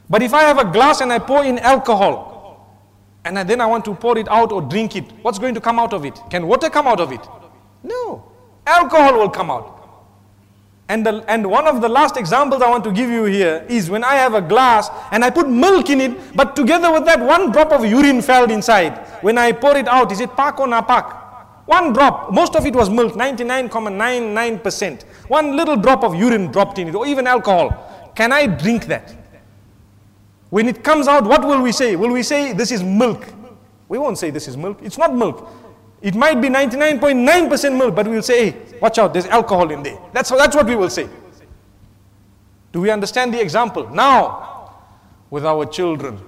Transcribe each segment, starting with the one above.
But if I have a glass and I pour in alcohol, and then I want to pour it out or drink it, what's going to come out of it? Can water come out of it? No. Alcohol will come out. And one of the last examples I want to give you here is when I have a glass and I put milk in it, but together with that one drop of urine fell inside. When I pour it out, is it pak or napak? One drop, most of it was milk, 99.99%. One little drop of urine dropped in it, or even alcohol. Can I drink that? When it comes out, what will we say? Will we say this is milk? We won't say this is milk. It's not milk. It might be 99.9% milk, but we will say, hey, watch out, there's alcohol in there. That's what we will say. Do we understand the example? Now, with our children,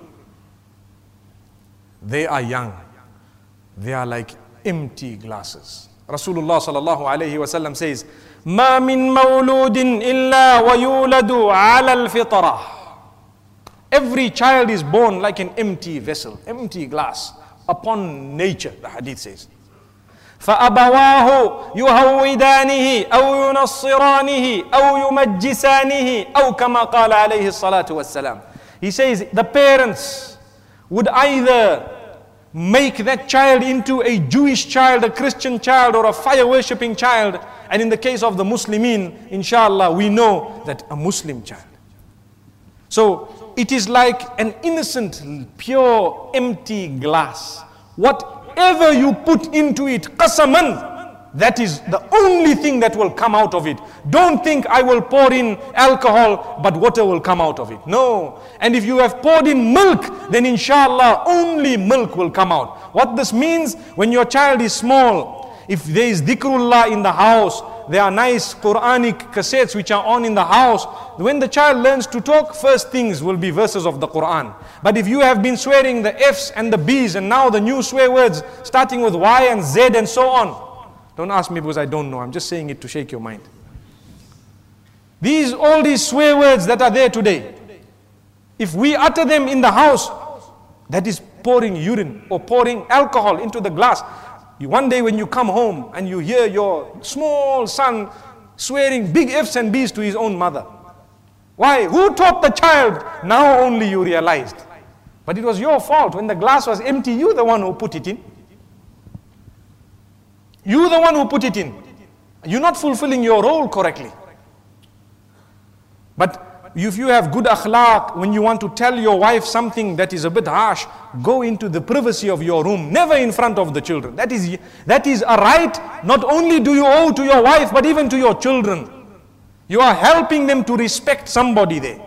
they are young. They are like empty glasses. Rasulullah sallallahu alayhi wasallam says, "Ma min mawludin illa wa yuladu ala al-fitrah." Every child is born like an empty vessel, empty glass, upon nature, the hadith says. فَأَبَوَاهُ يُهَوِّدَانِهِ أَوْ يُنَصِّرَانِهِ أَوْ يُمَجِّسَانِهِ أَوْ كَمَا قَالَ عَلَيْهِ الصَّلَاةُ وَالسَّلَامُ. He says the parents would either make that child into a Jewish child, a Christian child, or a fire-worshipping child. And in the case of the Muslimin, inshallah, we know that a Muslim child. So it is like an innocent, pure, empty glass. Whatever you put into it, qasaman, that is the only thing that will come out of it. Don't think I will pour in alcohol, but water will come out of it. No. And if you have poured in milk, then inshallah only milk will come out. What this means, when your child is small, if there is dhikrullah in the house, there are nice Quranic cassettes which are on in the house. When the child learns to talk, first things will be verses of the Quran. But if you have been swearing the F's and the B's, and now the new swear words starting with Y and Z and so on, don't ask me because I don't know. I'm just saying it to shake your mind. All these swear words that are there today, if we utter them in the house, that is pouring urine or pouring alcohol into the glass. One day when you come home and you hear your small son swearing big F's and B's to his own mother. Why? Who taught the child? Now only you realized. But it was your fault. When the glass was empty, you the one who put it in. You the one who put it in. You're not fulfilling your role correctly. But if you have good akhlaq, when you want to tell your wife something that is a bit harsh, go into the privacy of your room, never in front of the children. That is a right. Not only do you owe to your wife, but even to your children. You are helping them to respect somebody there.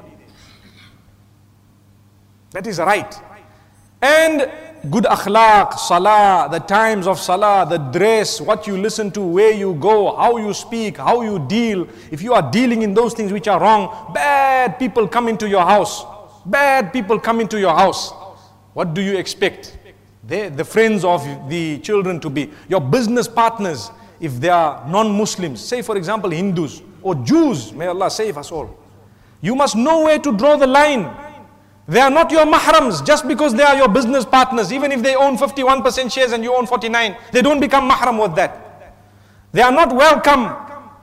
That is right. And good akhlaq, salah, the times of salah, the dress, what you listen to, where you go, how you speak, how you deal. If you are dealing in those things which are wrong, bad people come into your house. Bad people come into your house. What do you expect? The friends of the children to be your business partners, if they are non-Muslims, say for example Hindus or Jews, may Allah save us all. You must know where to draw the line. They are not your mahrams just because they are your business partners. Even if they own 51% shares and you own 49, they don't become mahram with that. They are not welcome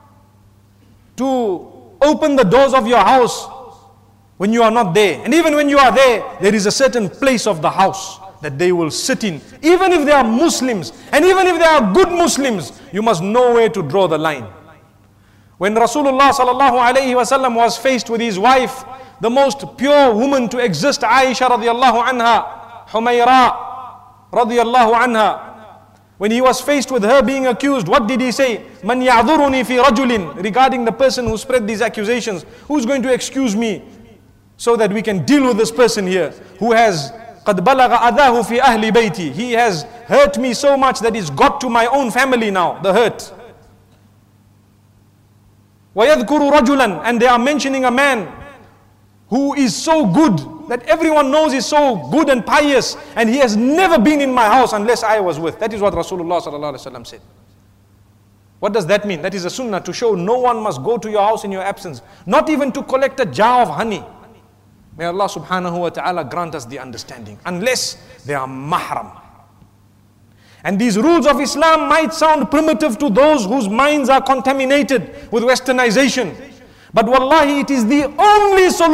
to open the doors of your house when you are not there. And even when you are there, there is a certain place of the house that they will sit in. Even if they are Muslims, and even if they are good Muslims, you must know where to draw the line. When Rasulullah sallallahu alayhi wasallam was faced with his wife, the most pure woman to exist, Aisha radiallahu anha, Humayra radiallahu anha, when he was faced with her being accused, what did he say? Man ya'dhuruni fi rajulin, regarding the person who spread these accusations. Who's going to excuse me so that we can deal with this person here who has قَدْ بَلَغَ أَذَاهُ فِي أَهْلِ بَيْتِي. He has hurt me so much that it's got to my own family now, the hurt. وَيَذْكُرُ رَجُلًا, and they are mentioning a man who is so good that everyone knows is so good and pious, and he has never been in my house unless I was with. That is what Rasulullah sallallahu alaihi wasallam said. What does that mean? That is a sunnah to show no one must go to your house in your absence, not even to collect a jar of honey. May Allah subhanahu wa ta'ala grant us the understanding, unless they are mahram. And these rules of Islam might sound primitive to those whose minds are contaminated with westernization, but wallahi it is the only solution